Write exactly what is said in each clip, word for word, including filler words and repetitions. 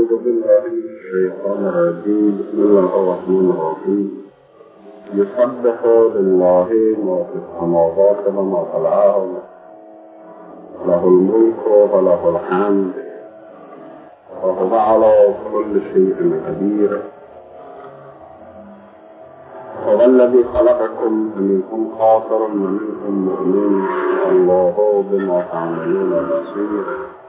أعوذ بالله من الشيطان الرجيم بسم الله الرحمن الرحيم يسبح لله ما في السماوات وما في الأرض له الملك وله الحمد وهو على كل شيء قدير هو الذي خلقكم فمنكم كافر ومنكم مؤمن والله بما تعملون بصير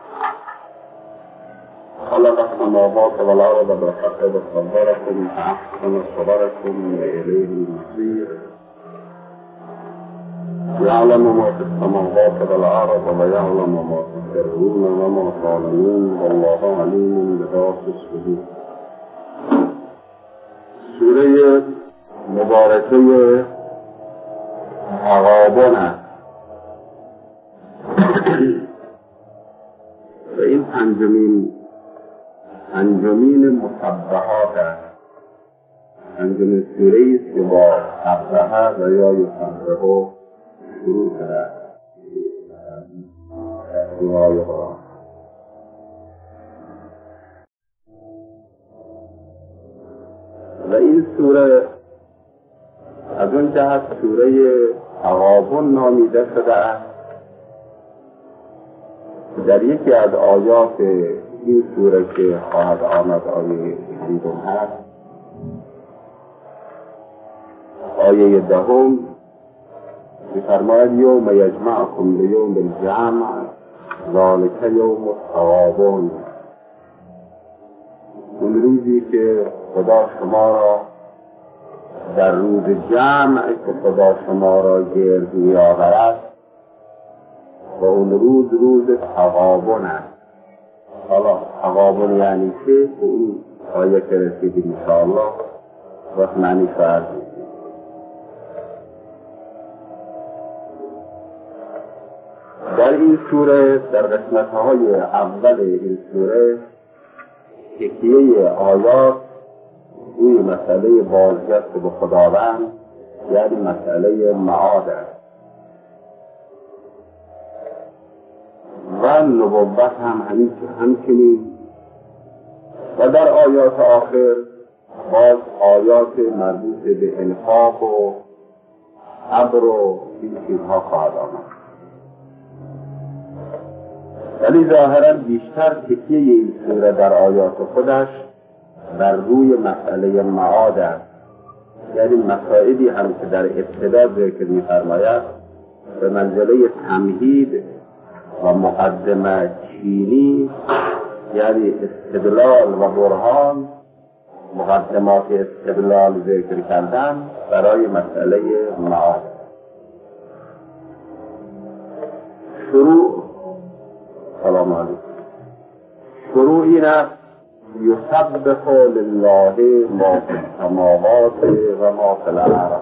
خلق السماوات والأرض بالحق وصوركم فأحسن صوركم وإليه المصير يعلم ما في السماوات والأرض ويعلم ما تسرون وما تعلنون والله عليم بذات الصدور. سوره مبارکه تغابن است و این پنجمین پنجمین مسبحات است. پنجمین سوره است که با سبحه و یا یسبح شروع کرده دعای قرآن. و این سوره از اون جهت سوره تغابن نامیده شده است. در یکی از آیات این سوره که خواهد آمد آیه بیستم هست، آیه دهم می‌فرماید یوم یجمعکم لیوم الجمع ذلک یوم التغابن. اون روزی که خدا شما را در روز جمع که خدا شما را گرد می‌آورد و اون روز روز تغابن است. حالا تغابن یعنی چه؟ اون آیه که رسیدیم انشاءالله وقت معنی فرد. در این سوره در قسمت‌های اول این سوره تکیه آیات روی مسئله بازگشت به خداوند یعنی مسئله معاد است و نبوت هم همچنین. و در آیات آخر باز آیات مربوط به انفاق و صبر و این چیزها خواهد آمد. ولی ظاهرا بیشتر تکیه این سوره در آیات خودش بر روی مسئله معاد است، یعنی مسائلی هم که در ابتدا ذکر می‌فرماید به منزله تمهید و مقدمه چینی، یعنی استدلال و برهان، مقدمات استدلال ذکر کردن برای مسئله معاد. شروع سلام علیکم. شروع این است یسبح لله ما فی السماوات و ما فی الارض.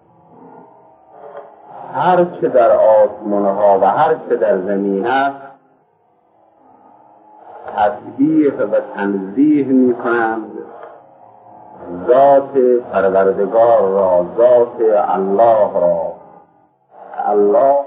هر چه در آسمانها و هر چه در زمین است تسبیح و تنزیه می کنند ذات پروردگار را، ذات الله را. الله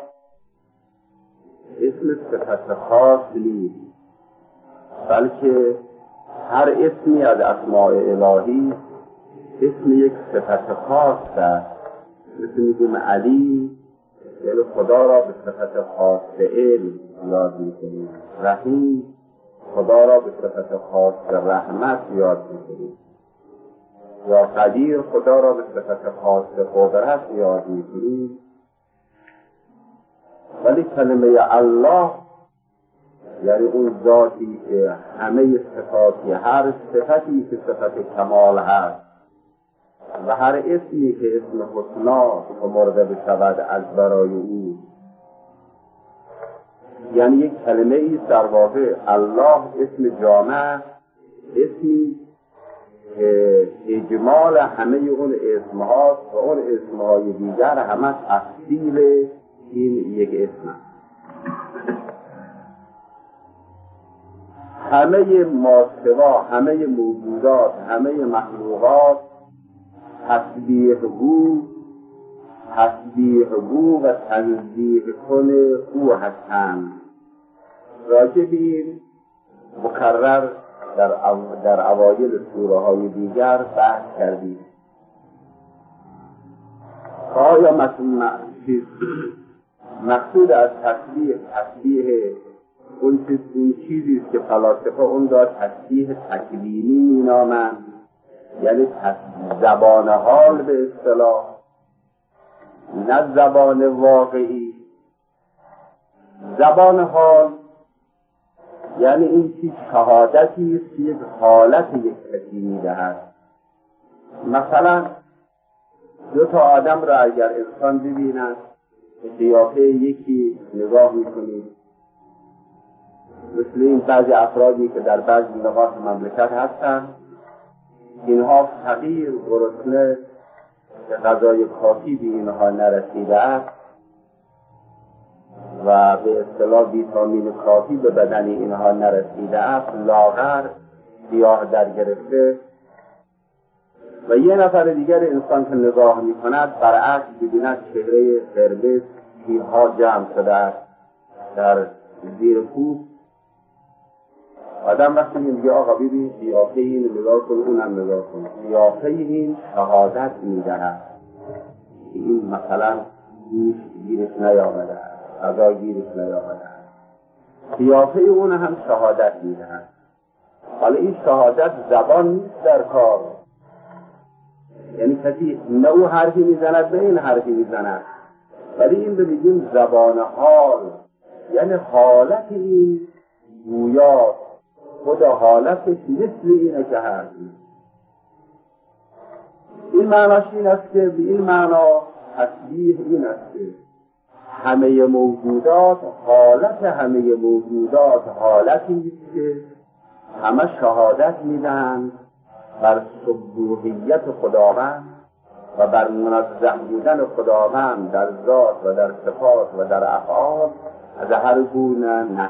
اسم صفت خاص نیست، بلکه هر اسمی از اسماء الهی اسم یک صفت خاص است. مثل میگیم علی یعنی خدا را به صفت خاص علم یاد میکنیم، رحیم خدا را به صفت خاص رحمت یاد میکنیم، یا قدیر خدا را به صفت خاص قدرت یاد میکنیم. ولی کلمه الله یعنی اون ذاتی که همه صفاتی، هر صفتی که صفت کمال هست و هر اسمی که اسم حسنا شمرده بشود از برای او، یعنی یک کلمه ای در واقع الله اسم جامع، اسمی که اجمال همه اون اسمهاست و اون اسمهای دیگر همه تفصیل این یک اسم است. همه ماسوا، همه موجودات، همه مخلوقات تسبیح گو تسبیح گو و تنزیه کنه او هستند. راجع به این مکرر در, او در اوایل سوره های دیگر بحث کردیم. آیا مقصود از تسبیح تسبیح اون چیزی که فلاسفه اون را تسبیح تکوینی مینامند، یعنی زبان حال به اصطلاح، نه زبان واقعی. زبان حال یعنی این چیز شهادتی است که یک حالت یک کسی میدهد. مثلا دو تا آدم را اگر انسان ببیند، قیافه یکی نگاه میکنید، مثل این بعضی افرادی که در بعضی نقاط مملکت هستند، اینها فقیر، گرسنه، غذای کافی به اینها نرسیده است و به اصطلاح ویتامین کافی به بدن اینها نرسیده است، لاغر، سیاه در گرفته. و یه نفر دیگر انسان که نگاه می کند برعکس ببیند چهره قرمز، پیرها جمع شده است در زیر پوست. آدم وقتی میگه آقا ببین قیافه این نگاه کن، اونم نگاه کن، قیافه این شهادت میدهد که این مثلا گیرش نیامده است، غذا گیرش نیامده است. قیافه اون هم شهادت میدهد. حالا این شهادت زبان نیست در کار، یعنی کسی نه او حرفی میزند نه این حرفی میزند، ولی این رو بگیم زبان حال، یعنی حالت این گویا خود حالتش مثل اینه که هست. این معناش این است که به این معنا تسبیح این است که همه موجودات، حالت همه موجودات حالتی است که همه شهادت میدن بر سبوحیت خداوند و بر منزه بودن خداوند در ذات و در صفات و در افعال از هر گونه نه.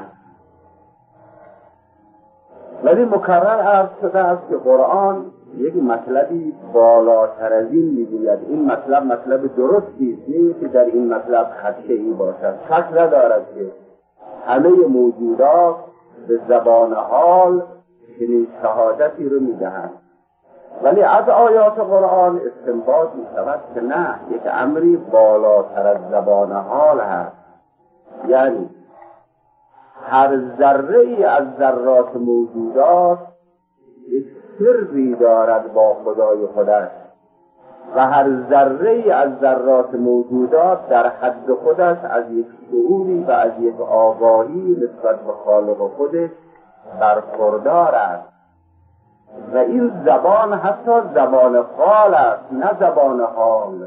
ولی مکرر عرض شده است که قرآن یک مطلبی بالاتر از این میگوید. این مطلب مطلب درستی است، نه که در این مطلب خدشه‌ای باشد. شک ندارد که همه موجودات به زبان حال چنین شهادتی رو میدهند. ولی از آیات قرآن استنباط می شود که نه، یک امری بالاتر از زبان حال هست. یعنی هر ذره ای از ذرات موجودات یک سری دارد با خدای خودش و هر ذره ای از ذرات موجودات در حد خودش از یک شعوری و از یک آگاهی نسبت به خالق خودش برخوردار است. و این زبان حتی زبان قال است، نه زبان حال.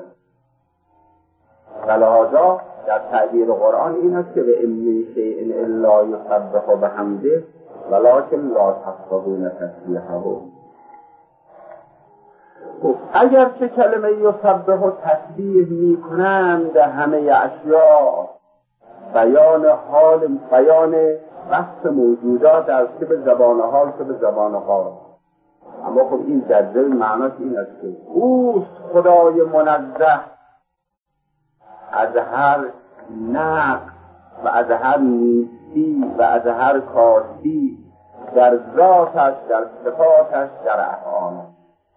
ولهذا در تعبیر قرآن این است که به امی شیء الا یسبح بحمده ولکن لا تفقهون تسبیحه. اگر چه کلمه یسبح و تسبیح می کنند همه اشیاء بیان حال، بیان بحث موجودات از که به زبان حال که به زبان قال. اما خب این در ذهن معناش این است که اوست خدای منزه از هر نقص و از هر نیستی و از هر کاستی در ذاتش، در صفاتش، در افعالش.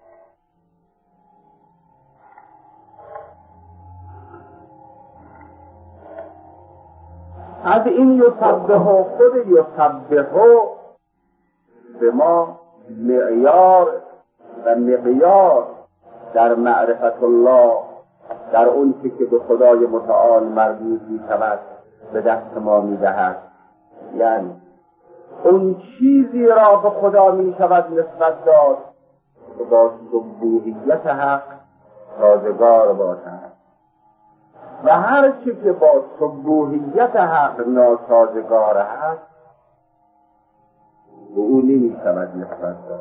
از این یسبح خود یسبح به ما معیار و مقیاس در معرفت الله، در اون که به خدای متعال مربوط می شود به دست ما می دهد. یعنی اون چیزی را به خدا می شود نسبت داد که با سبوحیت حق سازگار باشد و هر چی که با سبوحیت حق ناسازگار است به او نمی شود نسبت داد.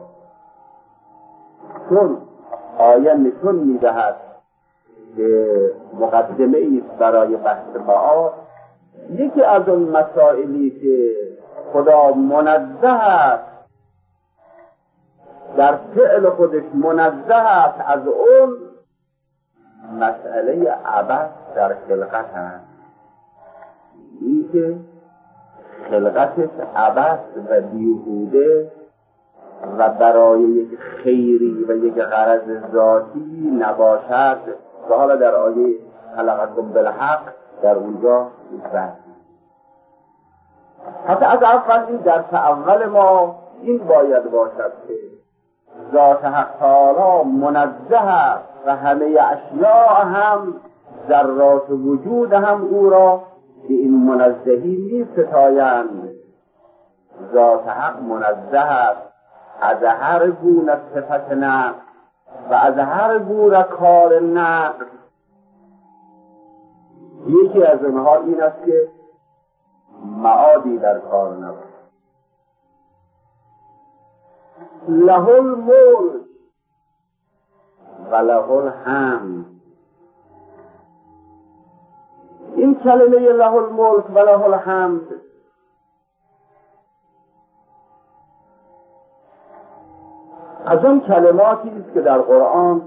چون آیه نشون می دهد که مقدمه ایست برای بحث معاد. یکی از اون مسائلی که خدا منزه است در فعل خودش، منزه است از اون مسئله عبث در خلقت هست. این که خلقتش عبث و بیهوده و برای یک خیری و یک غرض ذاتی نباشد که حالا در آیه خلقکم بالحق در اونجا بحث. حتی از اول در اول ما این باید باشد که ذات حق تعالی منزه است و همه اشیاء هم ذرات وجود هم او را به این منزهی می ستایند. ذات حق منزه است از هر گونه صفت نقص و از هر گونه کار نقص. یکی از اونها این است که معادی در کار نباشد. له الملک و له الحمد. این کلمه له الملک و له الحمد از اون کلماتی است که در قرآن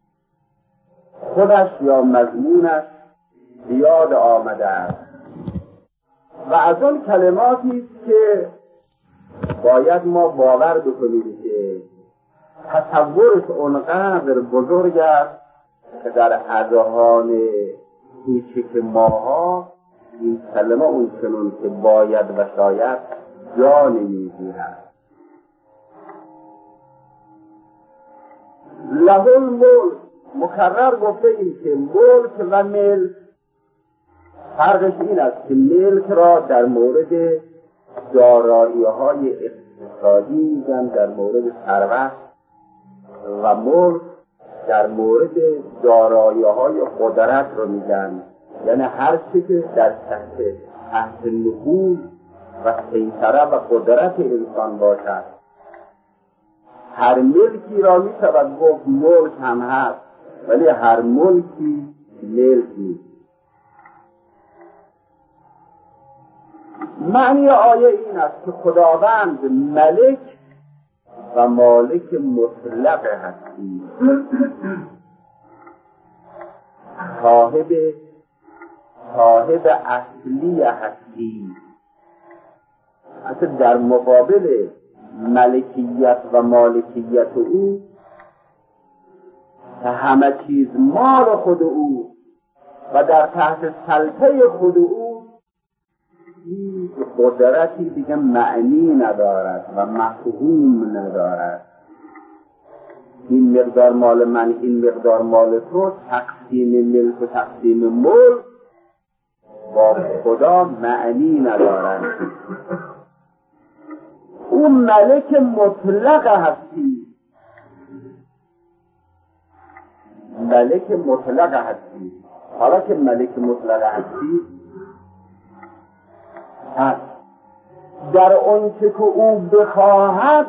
خودش یا مضمونش زیاد آمده است و از اون کلماتی است که باید ما باور بکنیم که تصورش اونقدر بزرگ است که در اذهان کوچک ماها این کلمه اون چنون که باید و شاید جا نمیگیرد. له الملک، مکرر گفته این که ملک و ملک فرقش این است که ملک را در مورد دارایی های اقتصادی میگن، در مورد ثروت، و ملک در مورد دارایی های قدرت رو میگن، یعنی هر چی که در تحت تحت نفوذ و سیطره و قدرت انسان باشد. هر ملکی را می شود گفت ملک هم هست، ولی هر ملکی ملک نیست. معنی آیه این است که خداوند ملک و مالک مطلق هستی، صاحب صاحب اصلی هستی. اصلا در مقابل ملکیت و مالکیت او همه چیز مال خود او و در تحت سلطه خود او قدرتی دیگه معنی ندارد و مفهوم ندارد. این مقدار مال من، این مقدار مال تو، تقسیم ملک و تقسیم ملک با خدا معنی ندارد. او ملک مطلق هستی، ملک مطلق هستی. حالا که ملک مطلق هستی هست، در اون چه که او بخواهد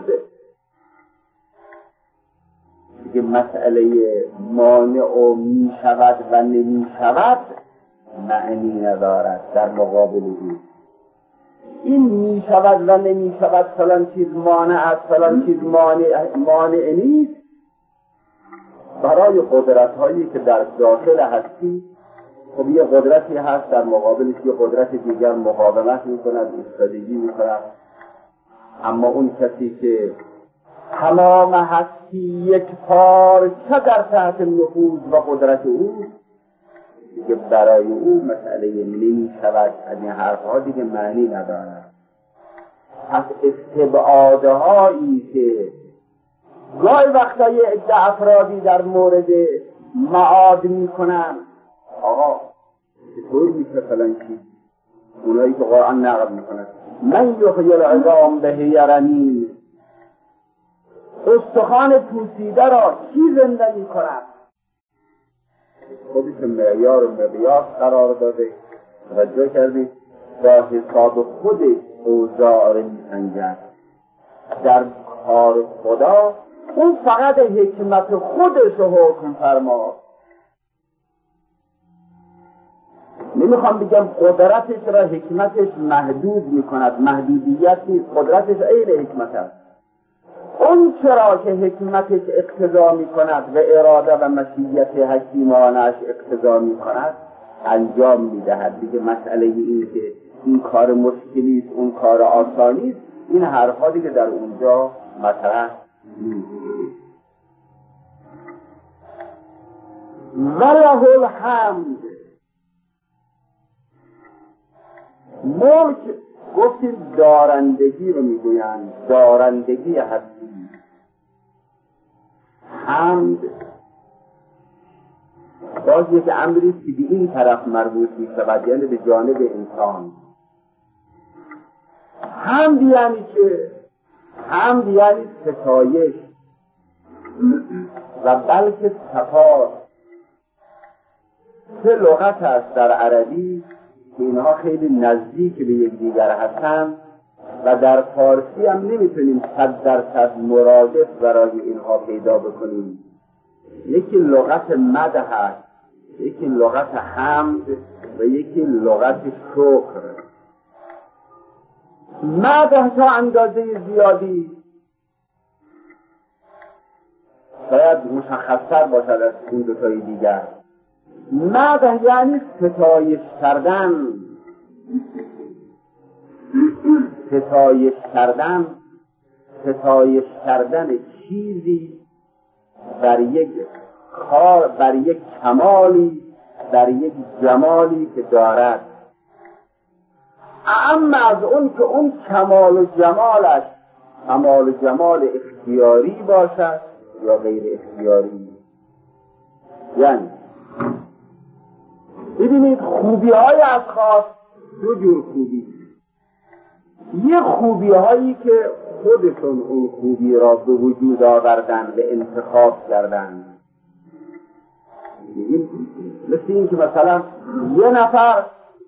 که مسئله مانع و می شود و نمی شود معنی ندارد. در مقابل او این می شود و نمی شود، فلان چیز مانع است، فلان چیز مانع, مانع نیست. برای قدرت هایی که در داخل هستی، خب یه قدرتی هست در مقابلش یه قدرت دیگر مقاومت می کند، ایستادگی می کند. اما اون کسی که تمام هستی یک پارچه در تحت نفوذ و قدرت او، که برای او مسئله نمی شود از این حرفها دیگه معنی ندارد. پس استبعادهایی که گاهی وقتا یه عده افرادی در مورد معاد می کنن، آقا چطور میشه فلان چیز؟ اونایی که قرآن نقل می کنن من یحیی العظام به یرمی، استخوان پوسیده را کی زنده می کند؟ خودش معیار و مقیاس قرار داده، توجه کردید؟ با حساب خودش اوضاع می سنجد. در کار خدا اون فقط حکمت خودش رو حکم فرما. نمیخوام بگم قدرتش را حکمتش محدود میکند، محدودیت نیست، قدرتش عین حکمت است. اون چرا که حکمتش اقتضا میکند و اراده و مشیت حکیمانش اقتضا میکند انجام میدهد. دیگه مسئله این که این کار مشکلی است، اون کار آسانی است، این حرفا دیگه در اونجا مطرح نیست. وله الحمد. ملک گفتیم دارندگی رو میگویند، دارندگی هستی. حمد باز یک امری که به این طرف مربوط میشود، یعنی به جانب انسان. حمد یعنی که حمد یعنی ستایش و بلکه سپاس. سه لغت است در عربی که اینها خیلی نزدیک به یکدیگر هستند و در فارسی هم نمیتونیم صد درصد مرادف برای اینها پیدا بکنیم. یکی لغت مدح هست، یکی لغت حمد و یکی لغت شکر. مدح تا اندازه زیادی شاید مشخص‌تر باشد از این دوتای دیگر. مدح یعنی ستایش کردن، ستایش کردن ستایش کردن چیزی بر یک کار، بر یک کمالی، بر یک جمالی که دارد. اما از اون که اون کمال و جمالش کمال و جمال اختیاری باشد یا غیر اختیاری. یعنی ببینید خوبی های اشخاص دو جور خوبی. یه خوبی هایی که خودشون اون خوبی را به وجود آوردن، به انتخاب کردن. مثل این که مثلا یه نفر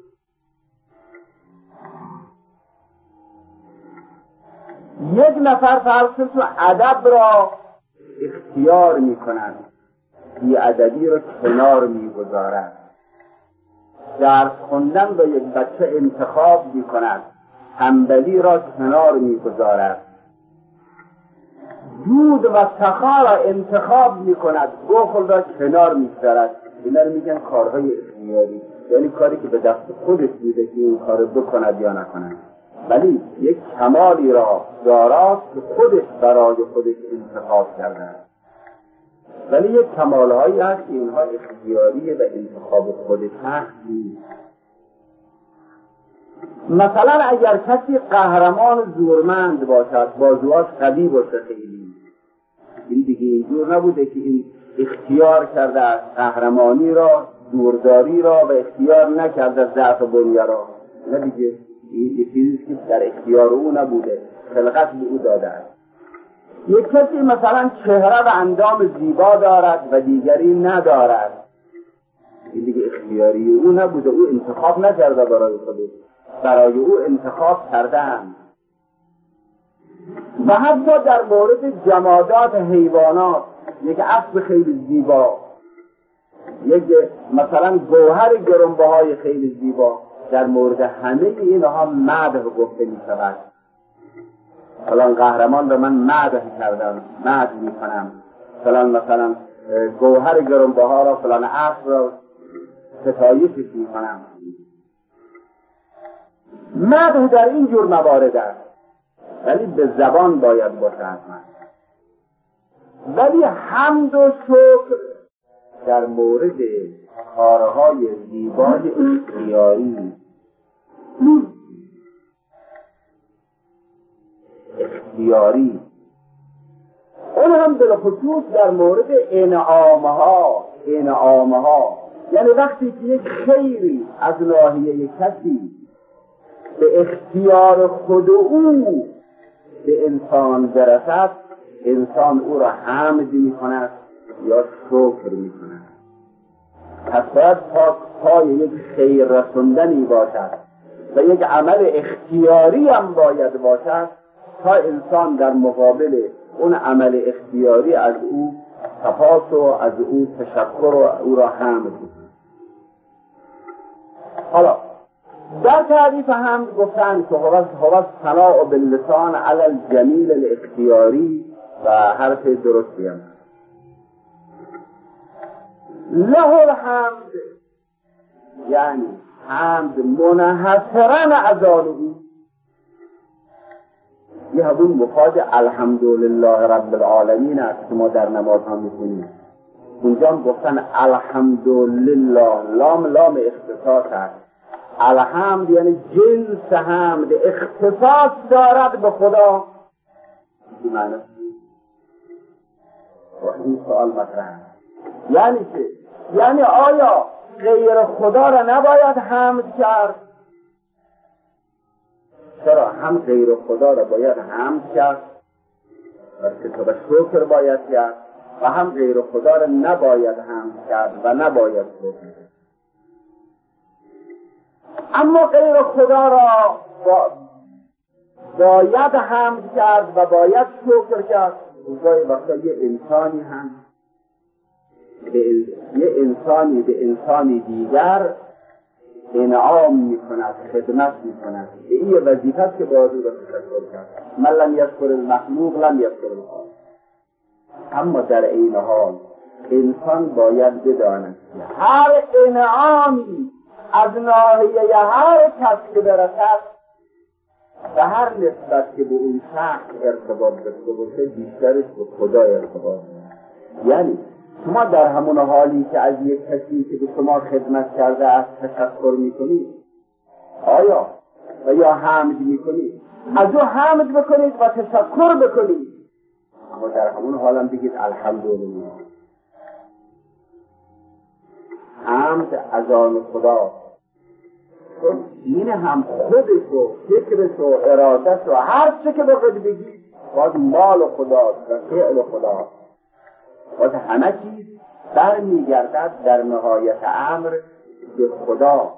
یک نفر فرض تو ادب را اختیار می کنند، بی ادبی را کنار می گذارند. درس خوندن با یک بچه انتخاب می کند، تنبلی را کنار می گذارد. دود و سخا را انتخاب می کند، بخل را کنار می گذارد. اینا رو میگن کارهای اختیاری، یعنی کاری که به دست خودش بوده که این کار بکند یا نکند. ولی یک کمالی را داراست که خودش برای خودش انتخاب کرده. ولی یک کمالهایی هست که اینها اختیاریه و انتخاب خودش هست. مثلا اگر کسی قهرمان زورمند باشد، بازوهاش قوی باشه خیلی، این دیگه اینجور نبوده که این اختیار کرده قهرمانی را، زورداری را، و اختیار نکرده ضعف بنیه را. نه دیگه، این یه چیزی که در اختیار او نبوده، خلقت به او داده است. یک کسی مثلا چهره و اندام زیبا دارد و دیگری ندارد، این دیگه اختیاری او نبوده، او انتخاب نکرده برای خودش، برای او انتخاب کردن. و حتی در مورد جمادات حیوانات، یک اسب خیلی زیبا، یک مثلا گوهر گرانبهای خیلی زیبا، در مورد همه اینها مدح گفته می شود. فلان قهرمان رو من مدح کردم، مدح می کنم. فلان مثلا گوهر گرانبها را، فلان اسب را ستایشش می کنم. مدح در این جور موارد است، ولی به زبان باید باشه حتما. ولی حمد و شکر در مورد کارهای زیبای اختیاری، اختیاری اون هم بالخصوص در مورد انعامها، انعامها یعنی وقتی که یک خیری از ناحیه کسی به اختیار خود او به انسان برسد، انسان او را حمد می کند یا شکر می کند. پس باید پا پای یک خیر رسوندنی باشد و یک عمل اختیاری هم باید باشد تا انسان در مقابل اون عمل اختیاری از او تپاس و از او تشکر و او را حمد کند. حالا در تعریف حمد گفتن که هو ثناء باللسان علی الجمیل الاختیاری و حرف درستی هم. له الحمد یعنی حمد منحصرا از آن او، یه همون مفاد الحمدلله رب العالمین است که ما در نماز هم میکنیم. اونجا هم گفتن الحمدلله، لام لام اختصاص است. الحمد یعنی جنس حمد اختصاص دارد به خدا. این معنی این سوال مطرح یعنی چه؟ یعنی آیا غیر خدا را نباید حمد کرد؟ چرا؟ هم غیر خدا را باید حمد کرد و ستر شکر باید کرد و هم غیر خدا را نباید حمد کرد و نباید شکر کرد. اما غیر خدا را با باید حمد کرد و باید شکر کرد. گاهی وقتا یه انسانی هم به یه انسانی به انسانی دیگر انعام میکند، خدمت میکند. این یه وظیفه است که باید او را تشکر کرد. من لم یشکر المخلوق لم یشکر الخالق. اما در این حال انسان باید بداند هر انعامی از ناحیه هر کس که برسد و هر نسبت که به اون شخص ارتباط داشته باشه بیشترش به خدا ارتباط داره. یعنی شما در همون حالی که از یک کسی که به شما خدمت کرده است تشکر میکنید آیا و یا حمد میکنید، از او حمد بکنید و تشکر بکنید، اما در همون حالم بگید الحمدلله. حمد از آن خدا، این هم خودش و فکرش و ارادش و هر چه که بخواید بگید باید مال خداست و فعل خداست. باید همه چیز برمیگردد در نهایت امر به خدا.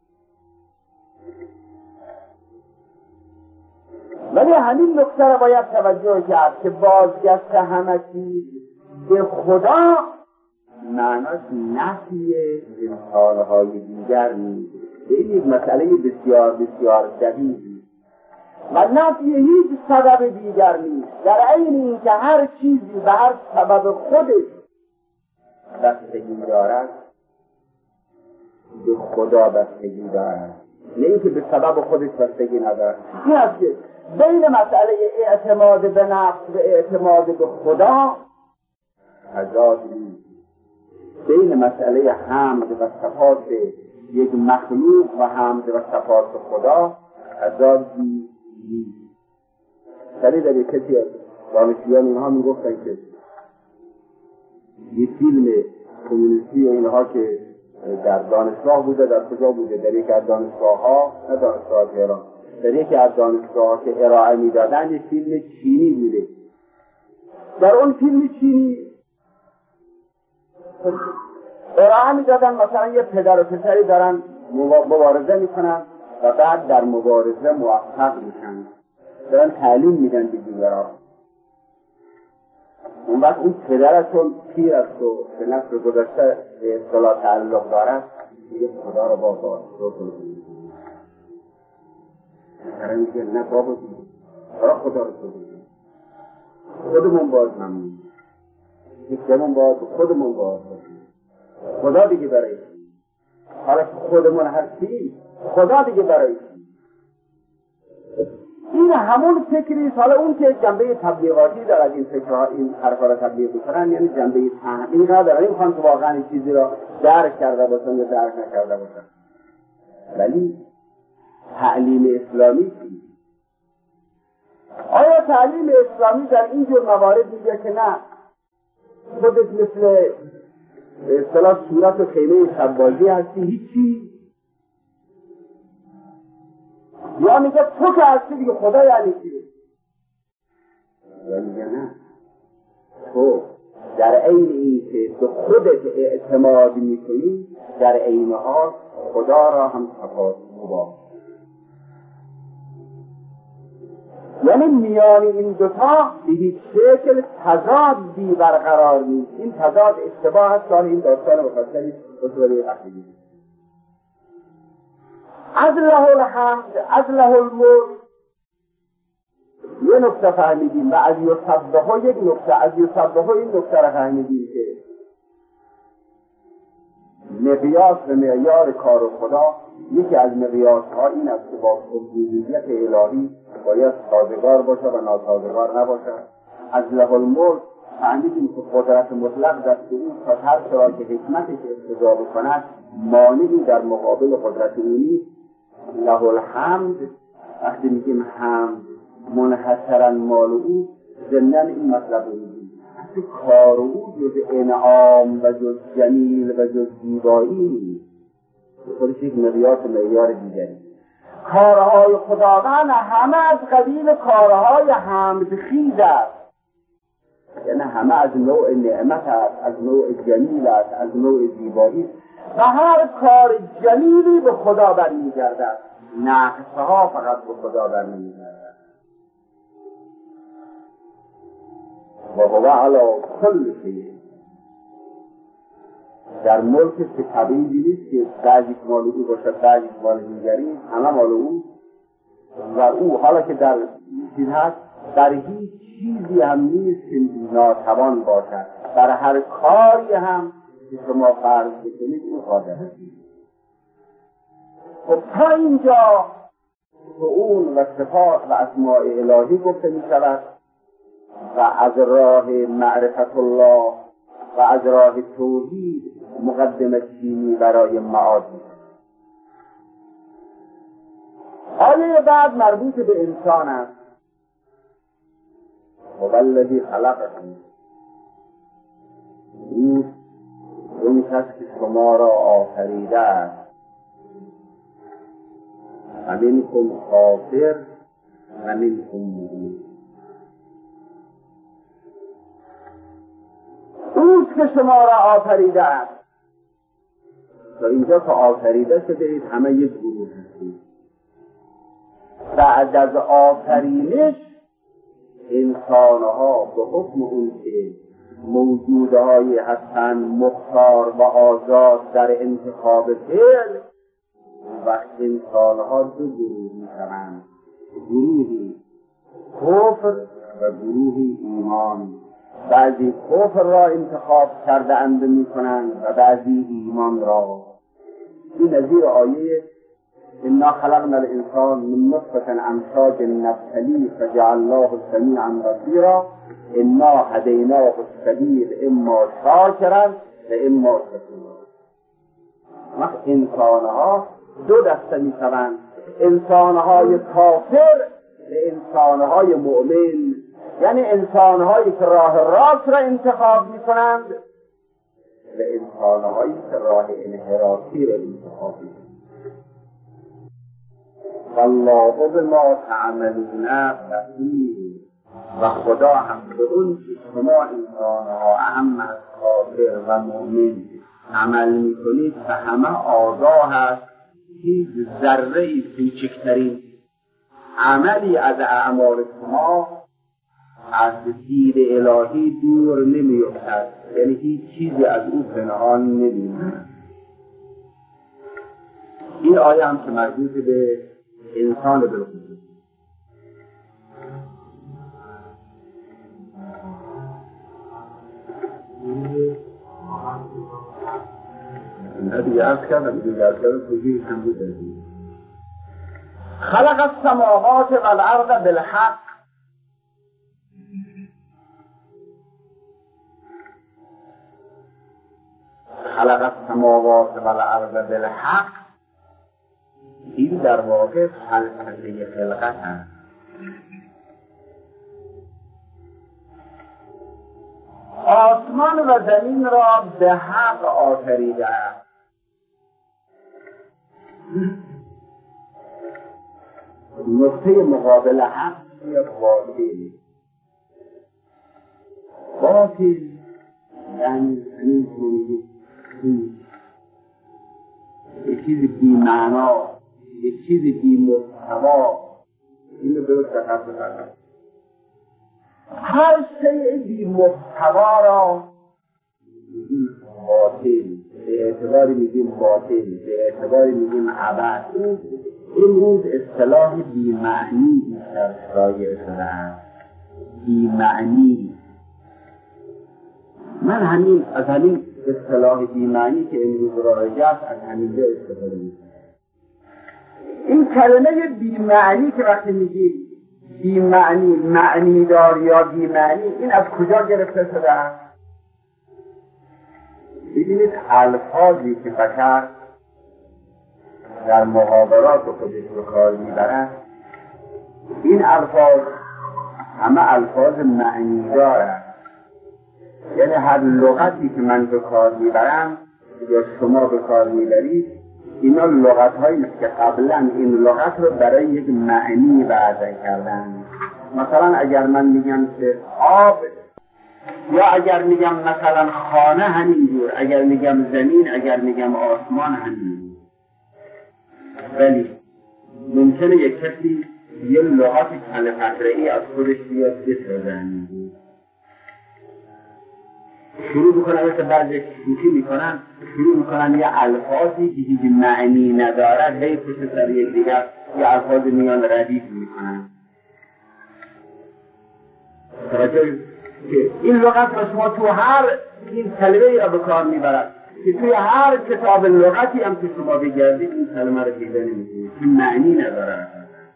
ولی همین نکته را باید توجه کرد که بازگشت همه چیز به خدا معناش نفی انسانهای دیگر نیست. این یک مسئله بسیار بسیار دقیقی و نفی هیچ سبب دیگر نیست، در عین این که هر چیزی به هر سبب خودش بستگی دارد به خدا بستگی دارد، نه اینکه به سبب خودش بستگی ندارد. این است که بین مسئله اعتماد به نفس و اعتماد به خدا تضاد نیست. بین مسئله حمد و صفات یک مخلوق و حمد و صفات خدا تضادی نیست. سری در یک کسی از دانشجویان اینها میگفتن که یه فیلم کمونیستی و اینها که در دانشگاه بوده، در کجا بوده، در یک از دانشگاه ها، نه دانشگاه تهران، در یک از دانشگاه ها که ارائه میدادن یک فیلم چینی بوده. در اون فیلم چینی ارائه میدادن مثلا یه پدر و پسری دارن مبارزه میکنن و بعد در مبارزه موفق میشن، دارن تعلیم میدن به دیگران. اون وقت اون پدرشون پیر است و به نفس گذشته به اصطلاح تعلق دارد، میگه خدا رو بابا رو کنید. پدر میگه نه بابا کنید، برای خدا رو کنید. خودمون باید ممنون، یکمون باید خودمون باید کنید. خدا دیگه برای حالا خودمون هستیم، خدا دیگه برای این همون فکری. حالا اون که جنبه تبلیغاتی دارد این فکرها، این حرفا را تبلیغ میکنن، یعنی جنبه تحقیق ندارن، این خواهن که واقعا چیزی را درک کرده باشن یا درک نکرده باشن. ولی تعلیم اسلامی چی؟ آیا تعلیم اسلامی در این جور موارد میگه که نه خودت مثل به اصطلاح صورت و خیمه شبازی هستی هیچی؟ یا میگه تو که هستی دیگه خدا یعنی چی؟ یا میگه نه، تو در عین این که به خودت اعتماد میکنی در عین حال خدا را هم صفات مباح. یعنی میان این دوتا به هیچ شکل تضادی برقرار نیست. این تضاد اشتباه است. سال این داستان مفصلی اصولی تحقیقی از له الحمد از له الملک یه نکته فهمیدیم و از یسبحه یک نکته از یسبحه این نکته را فهمیدیم که مقیاس و معیار کار خدا یکی از مقیاس ها این است که با خودجوزیت الهی باید سازگار باشه و ناسازگار نباشه. از له الملک فهمیدیم که قدرت مطلق دست او تا هر چرا که حکمتش اقتضا بکند مانعی در مقابل قدرت او نیست. له الحمد وقتی میگیم حمد منحصرا مال او، ضمن این مطلب رو میگیم اصلا کار او جز انعام و جز جمیل و جز زیبایی نیست، خودش یک مقیاس معیار دیگری. کارهای خداوند همه از قبیل کارهای حمدخیز است، یعنی همه از نوع نعمت است، از نوع جمیل است، از نوع زیبایی و هر کار جمیلی به خدا برمیگردد، نقصها فقط به خدا برمیگردد. و هو علی کل شیء، در ملکش که تبعیدی نیست که بعضی مال او باشد بعضی مال دیگری، همه مال او و او حالا که در چیز هست در هیچ چیزی هم نیست که ناتوان باشد، در هر کاری هم که شما فرض بکنید او قادر است. خب تا اینجا اون و صفات و اسماء الهی گفته می شود و از راه معرفت الله و از راه توحید مقدمه چینی برای معاد. آیه بعد مربوط به انسان است. هو الذی خلقکم، او اون کس که شما را آفریده است. و منکم کافر و منکم مؤمن، اوست که شما را آفریده است. تا اینجا که آفریده شده اید همه یک گروه هستید. بعد از آفرینش انسانها به حکم اون که موجودهای هستند مختار و آزاد در انتخاب فعل، و انسانها دو گروه می شوند، گروهی کفر و گروهی ایمان. بعضی کفر را انتخاب کرده اند می کنند و بعضی ایمان را. این نظیر آیه انا خلقنا الانسان من نطفة امشاج نبتلیه فجعلناه سمیعا بصیرا انا هدیناه السبیل اما شاکرا و اما کفورا. وقت انسانها دو دسته می شوند، انسانهای کافر و انسانهای مؤمن، یعنی انسانهایی که راه راست را انتخاب می کنند و انسانهایی که راه انحرافی را انتخاب می کنند. والله بما تعملون بصیر، و خدا هم به اون که شما انسانها اهم از کافر و مؤمن عمل می کنید و همه آگاه است. هیچ ذره ای کوچکترین عملی از اعمال شما از دید الهی دور نمی‌افتد، یعنی هیچ چیزی از او پنهان نمی‌ماند. این آیه هم که مربوط به انسان بالخصوص. نه دیگه عرض کردم دیگه عرض کردم توضیح هم بود. خلق السماوات والارض بالحق، خلق السماوات والارض بالحق، این در واقع فلسفه خلقت است. آسمان و زمین را به حق آفریده است. نقطه مقابل حق یک باطل. باطل یعنی همین کنید یک چیز بی معنا، یک چیز بی محتوا. اینو درست تحقیق کردم. هر شیء بی محتوا را میگیم باطل، به اعتباری میگیم باطل، به اعتباری میگیم عبث. این روز اصطلاح بی معنی بیشتر شایع شده است. بی معنی. من همین از همین اصطلاح بی معنی که امروز رایج است از همینجا استفاده میکنم. این کلمه بی معنی که وقتی میگیم بی معنی، معنی دار یا بی معنی، این از کجا گرفته شده است؟ ببینید الفاظی که بشر در محاورات خودش به کار میبرند، این الفاظ همه الفاظ معنی دارند. یعنی هر لغتی که من به کار میبرم یا شما به کار میبرید، اینا لغت هایی که قبلا این لغت رو برای یک معنی وضع کردن. مثلا اگر من میگم که آب، یا اگر میگم مثلا خانه همینجور، اگر میگم زمین، اگر میگم آسمان همینجور. ولی ممکنه یک کسی یه لغت کل فتره‌ای از خودش بیاد بسازن، شروع میکنن مثل بعضی شوخی میکنن، شروع میکنن یه الفاظی که هیچ معنی ندارد هی پشت سر یک دیگر یه الفاظ میان ردیف میکنن. توجه که این لغت را شما تو هر این کلمه را به کار میبرد که توی هر کتاب لغتی هم که شما بگردید این کلمه را پیدا نمیکنید، این معنی ندارد،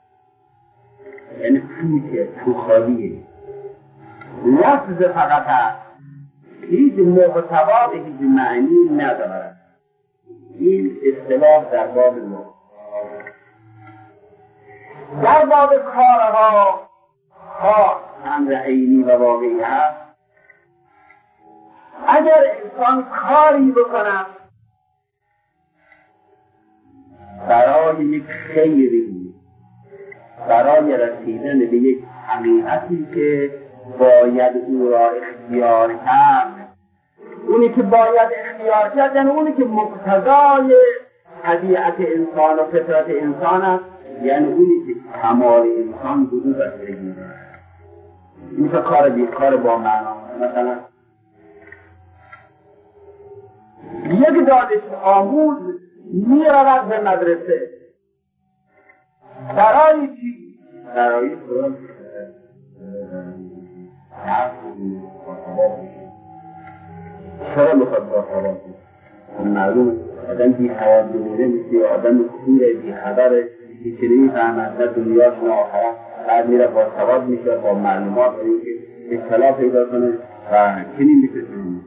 یعنی پوچه، تو خالیه، لفظ فقط هست، هیچ محتوا به هیچ معنی ندارد. این اصطلاح در باب لغت. در باب کارها ها امر عینی و واقعی هست. اگر انسان کاری بکند برای یک خیری، برای رسیدن به یک حقیقتی که باید او را اختیار کرد، اونی که باید اختیار کرد یعنی اونی که مقتضای طبیعت انسان و فطرت انسان است، یعنی اونی که کمال انسان بدو بستگی دارد. این که کار بیکار با معنا. مثلا یک دانش آموز می رود به مدرسه برای چی؟ برای سران چرا میخواد با خواب بشه؟ معلومه آدم بی خواب بمونه مثل آدم کوره، بی خبره، هیچ نمیفهمد، نه دنیاش نه آخرت. بعد میره با ثواب میشه، با معلومات برای که اطلاع پیدا کنه و چنین میکنه.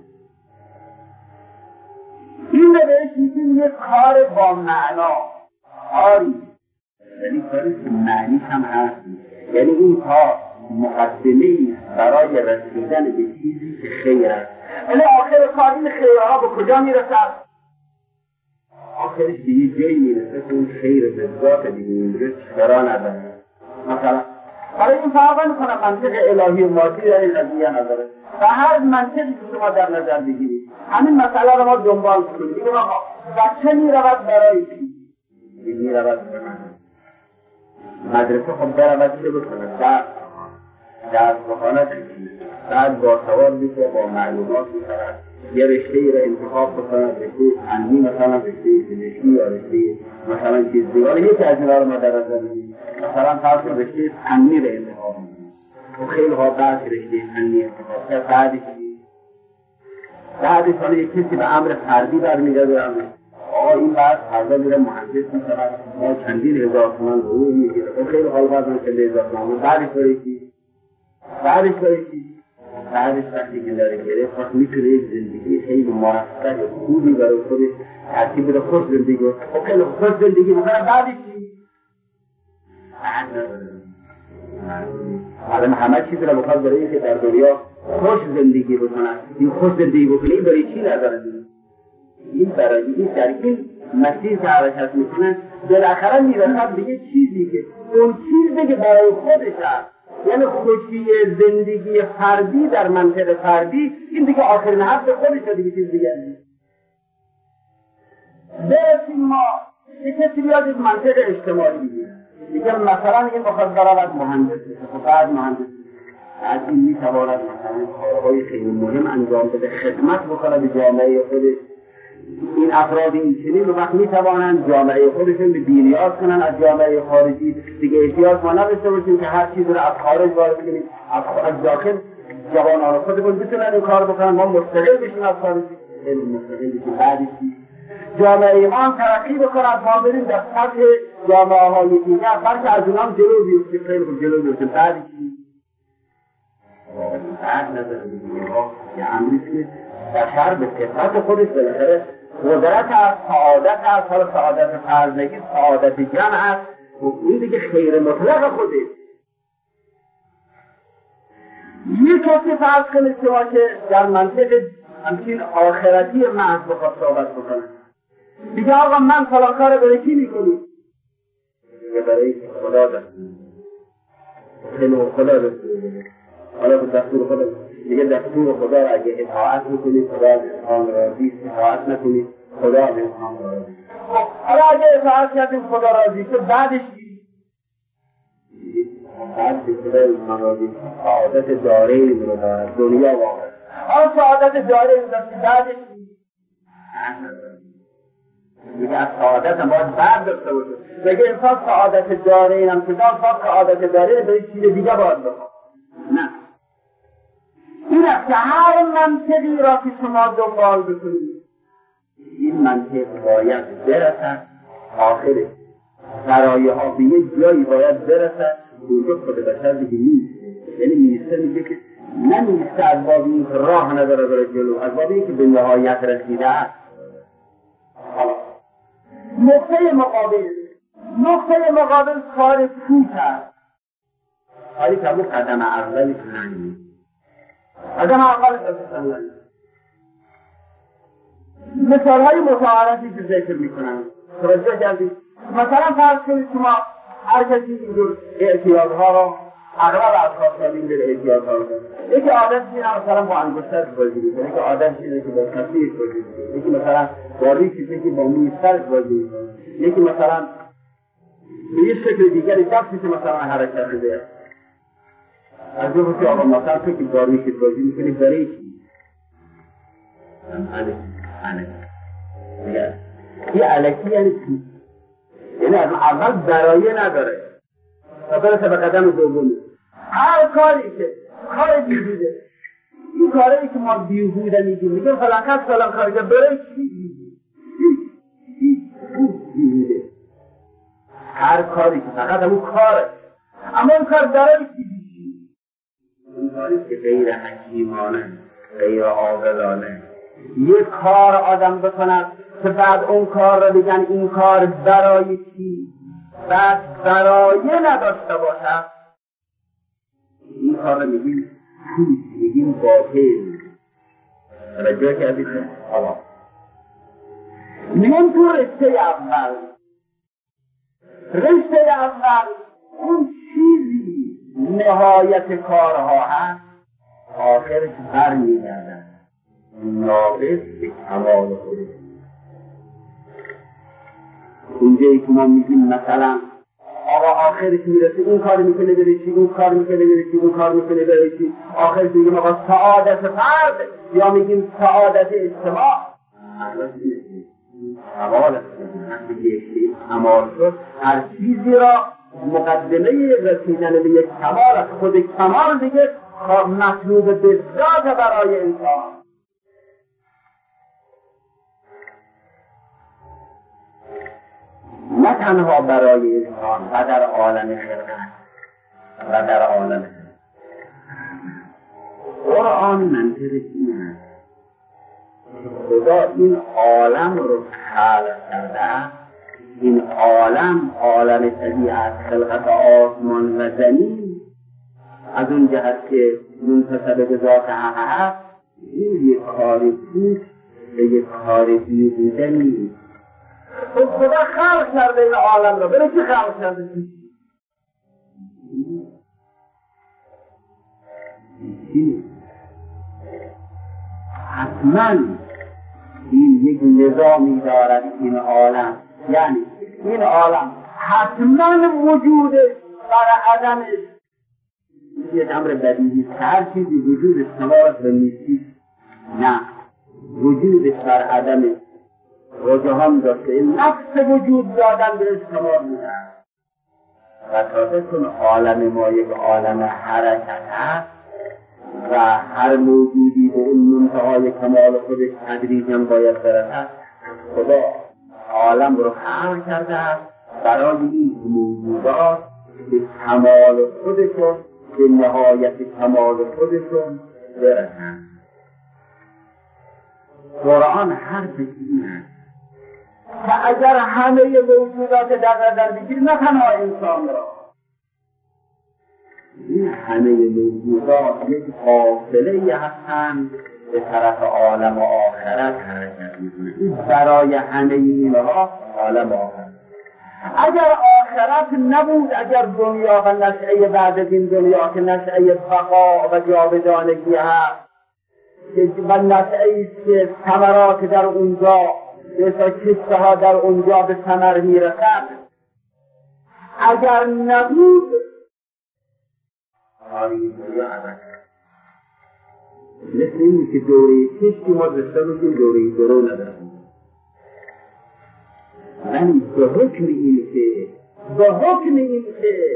این رو بهش میگیم یک کار با معنا، کاری، یعنی کاری که معنیش هم هست، یعنی این کار مقدمه‌ای برای رسیدن به چیزی که خیر است. ولی آخر کار این خیرها به کجا میرسد؟ آخرش به یه جایی میرسه که اون خیر به ذات دیگه میره چرا نداره. مثلا برای این فرق نکنم منطق الهی و مادی در این قضیه نداره و هر منطقی که شما در نظر بگیرید همین مسئله رو ما دنبال کنید. دیگه ما بچه میرود برای چی؟ میرود برای مدرسه. خب برود چه بکنه؟ درس درس بخواند بعد با ثواب میشه، با معلومات میشه، یه رشته ای را انتخاب بکنند، رشته فنی مثلا، رشته پزشکی یا رشته مثلا چیز دیگه. حالا یکی از اینا رو ما در نظر بگیریم، مثلا فرض کنید رشته فنی را انتخاب میکنیم و خیلی ها بعد رشته فنی انتخاب کرد، بعدش بعدش حالا یک کسی به امر فردی برمیگرده، آقا این بعد فردا میره مهندس میشود، ما چندین هزار تومان رو میگیره و خیلی حال بعد چندین هزار تومان بعدش برای چی؟ بعدش برای چی؟ بعدش وقتی که داره گره خواست میتونه یک زندگی خیلی مرفه خوبی برای خودش ترتیب بده، خوش زندگی و خیلی خوش زندگی بکنه. بعدش چی؟ بعد نداره. آدم همه چیز را بخواد برای اینکه در دنیا خوش زندگی بکنه. این خوش زندگی بکنه این برای چی نداره؟ این برای این در این مسیر که حرکت میکنن بالاخره میرسد به یه چیزی که اون چیزی که برای خودش هست، یعنی خوشی زندگی فردی در منطقه فردی، این دیگه آخرین حرف خودش رو دیگه چیز دیگه نیست. برسیم ما یه کسی بیاد یک منطقه اجتماعی بگیره، میگه مثلا این بخواد برود مهندس بشه، بعد مهندس از این میتواند مثلا کارهای خیلی مهم انجام بده، خدمت بکنه به جامعه خودش. این افراد این چنین رو وقت میتوانند جامعه خودشون به بی‌نیاز کنن از جامعه خارجی. دیگه احتیاج ما نداشته باشیم که هر چیز رو از خارج وارد کنیم، از داخل جوانان خودمون بتونن این کار بکنن، ما مستقل بشیم از خارجی، خیلی مستقل بشیم. بعدی جامعه ما ترقی بکند، ما بریم در سطح جامعه های دیگر، بلکه از اونام جلو بیفتیم، خیلی خوب جلو بیفتیم. بعد چی؟ بعد نظر دیگه یه امریست که بشر به فطرت خودش بالاخره قدرت از سعادت از حالا سعادت فرزگی، سعادت جمع است، این دیگه خیر مطلق خوده. یه کسی فرض کنید شما که در منطق همچین آخرتی محض بخواد صحبت بکنه، دیگه آقا من فلان کار برای کی میکنی؟ دیگه برای خدا دست خیلی خدا دست حالا به دستور خدا دیگه دستور خدا را اگه اطاعت میکنید خدا از انسان راضی، اطاعت نکنید خدا از انسان راضی. حالا اگه اطاعت کردیم خدا راضی شد بعدش چی؟ بعد که خدا انسان راضی سعادت دارین رو دارد دنیا واقع. حالا سعادت دارین رو دارد بعدش چی؟ دیگه از سعادت هم باید بعد داشته باشه. دیگه انسان سعادت دارین هم که دار سعادت دارین به چیز دیگه باید بخواد. نه این است که هر منطقی را که شما دنبال بکنید این منطق باید برسد آخره سرایه ها به یک جایی باید برسد اونجا خود بشر دیگه نیست. یعنی میسته میگه که نمیسته از باب این که راه نداره برای جلو، از باب این که به نهایت رسیده است. نقطه مقابل نقطه مقابل کار پوچ است. حالی که همون قدم اولی که نگید قدم اولی که نگید مثال های متعارفی که ذکر میکنم توجه کردید. مثلا فرض کنید شما هر کسی اینجور اعتیادها را اغلب از خواستانین در اعتیادها را یکی عادت اینه مثلا با انگشتر بازی میکنه، یکی عادت اینه که با کثیر بازی میکنه، یکی مثلا با ریشی که با مویستر بازی میکنه، یکی مثلا به یک شکل دیگری دستی که مثلا حرکت میده. از دو بسی آقا مثلا تو که با ریشی بازی میکنی برای چی؟ علکی علکی یه علکی یعنی چی؟ یعنی از اول برایه نداره تا برسه به قدم دومی. هر کاری که کار بیهوده این کاری که ما بیهوده میگیم میگیم فلان کس فلان کاری که برای چی بیهوده. هر کاری که فقط همون کاره، اما اون کار برای چی بیشی؟ اون کاری که غیر حکیمانه غیر عاقلانه یک کار آدم بکند که بعد اون کار را بگن این کار برای چی؟ بعد برای نداشته باشد این کار را میگیم پوچ، میگیم باطل. توجه کردید؟ حالا میگیم تو رشته اول رشته اول اون چیزی نهایت کارها هست آخرش بر میگردن ناقص به کمال خودش. اونجایی که ما میگیم مثلا آقا آخرش میرسه این کار میکنه برشی، اون کار میکنه برشی، اون کار میکنه برشی، آخرش میگیم آقا سعادت فرد یا میگیم سعادت اجتماع. کمال است. کمال شد هر چیزی را مقدمه رسیدن به یک کمال است. خود کمال دیگه مطلوب بسیار برای انسان. نه تنها برای انسان و در عالم خلقت و در عالم قرآن منطق این است. خدا این عالم رو خلق کرده. این عالم عالم طبیعت خلقت آسمان و زمین از اون جهت که منتسب به ذات حق هست این یک کار پوچ و یک کار بیهوده نیست. خدا خلق کرده این عالم را. برای چی خلق کرده؟ حتما این یک نظامی دارد این عالم، یعنی این عالم حتما وجودش بر عدمش یک امر بدیهی است. هر چیزی وجودش سوارت به نیستی نه، وجودش بر عدمش رجحان داشته. نفس وجود دادن به استمار میدن و تازه کن عالم ما یک عالم حرکت هست و هر موجودی به اون منتهای کمال خودش تدریجاً باید برسد. خدا عالم رو خلق کرده است برای این موجودات به کمال خودشون، به نهایت کمال خودشون برسند. قرآن حرف این است که اگر همه موجودات در نظر بگیریم، نه تنها انسان را، این همه موجودات یک فاصله هستند به طرف عالم و آخرت حرکت می‌کنند. این برای همه اینها عالم و آخرت. اگر آخرت نبود، اگر دنیا و نشأه بعد از این دنیا که نشأه بقا و جاودانگی هست و نشأه است که ثمرات در اونجا بسا کشته ها در اونجا به ثمر میرسد، اگر نبود آری دنیا عوض. مثل اینی که دوره کشتی ما داشته بودیم، دوره درو نداریم. ولی به حکم این که به حکم این که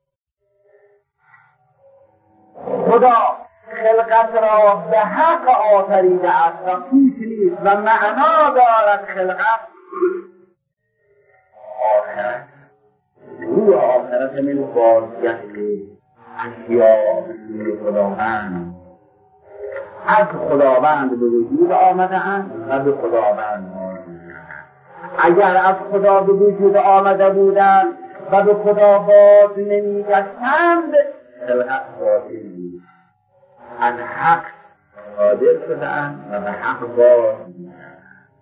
خدا خلقت را به حق آفریده است و پوچ نیست و معنا دارد خلقت، آخرت روی آخرت من بازگشت اشیاء خداوند از خداوند به وجود آمده اند و به خداوند اگر از خدا به وجود آمده بودند و به خدا باز نمیگشتند، خلقت باطل بود. از حق صادر شدند و به حق باز می‌گردند.